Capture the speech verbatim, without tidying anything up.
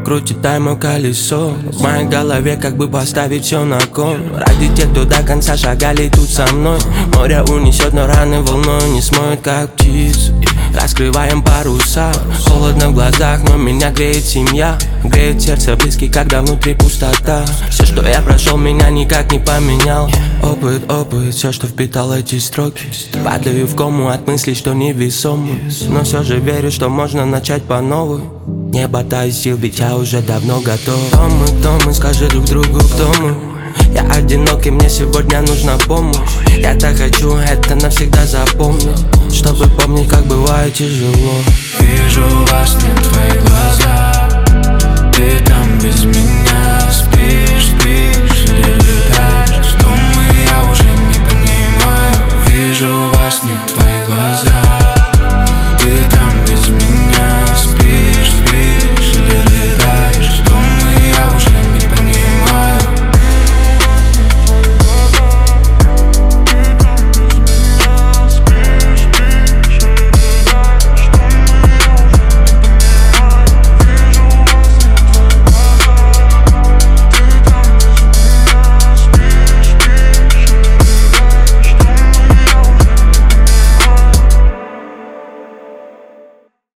крутит таймер колесо. В моей голове как бы поставить все на кон. Ради тех, кто до конца шагали тут со мной. Море унесет, но раны волной не смоет, как птицу. Раскрываем паруса. Холодно в глазах, но меня греет семья. Греет сердце близкий, когда внутри пустота. Все, что я прошел, меня никак не поменял. Опыт, опыт, все, что впитал эти строки. Падаю в кому от мыслей, что невесомы. Но все же верю, что можно начать по новой. Не хватает сил, ведь я уже давно готов. Кто мы, кто мы, скажи друг другу, кто мы. Я одинок и мне сегодня нужна помощь. Я так хочу это навсегда запомнить, чтобы помнить, как бывает тяжело. Вижу во сне твои глаза, ты там без меня.